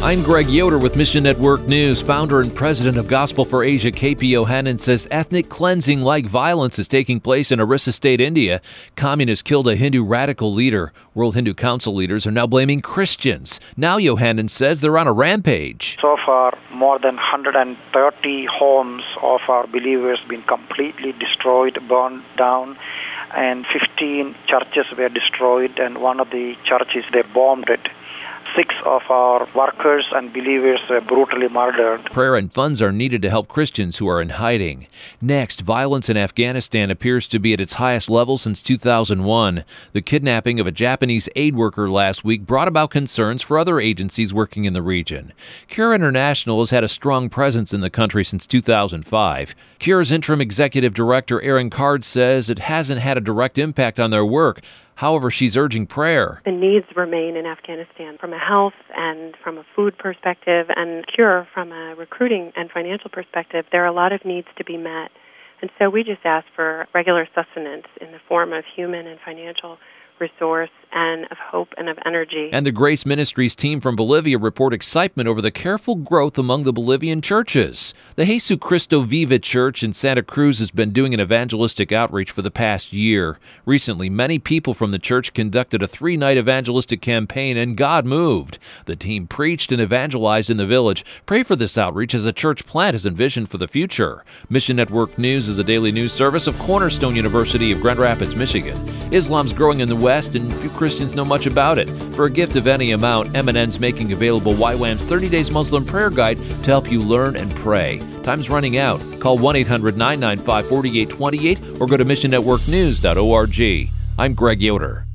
I'm Greg Yoder with Mission Network News. Founder and president of Gospel for Asia, KP Yohanan, says ethnic cleansing like violence is taking place in Orissa State, India. Communists killed a Hindu radical leader. World Hindu Council leaders are now blaming Christians. Now Yohanan says they're on a rampage. So far, more than 130 homes of our believers been completely destroyed, burned down, and 15 churches were destroyed, and one of the churches, they bombed it. 6 of our workers and believers were brutally murdered. Prayer and funds are needed to help Christians who are in hiding. Next, violence in Afghanistan appears to be at its highest level since 2001. The kidnapping of a Japanese aid worker last week brought about concerns for other agencies working in the region. Cure International has had a strong presence in the country since 2005. Cure's interim executive director, Erin Card, says it hasn't had a direct impact on their work. However, she's urging prayer. The needs remain in Afghanistan from a health and from a food perspective, and Cure from a recruiting and financial perspective. There are a lot of needs to be met. And so we just ask for regular sustenance in the form of human and financial resource and of hope and of energy. And the Grace Ministries team from Bolivia report excitement over the careful growth among the Bolivian churches. The Jesus Cristo Viva Church in Santa Cruz has been doing an evangelistic outreach for the past year. Recently, many people from the church conducted a 3-night evangelistic campaign, and God moved. The team preached and evangelized in the village. Pray for this outreach as a church plant is envisioned for the future. Mission Network News is a daily news service of Cornerstone University of Grand Rapids, Michigan. Islam's growing in the West, and few Christians know much about it. For a gift of any amount, M&N's making available YWAM's 30 Days Muslim Prayer Guide to help you learn and pray. Time's running out. Call 1-800-995-4828 or go to missionnetworknews.org. I'm Greg Yoder.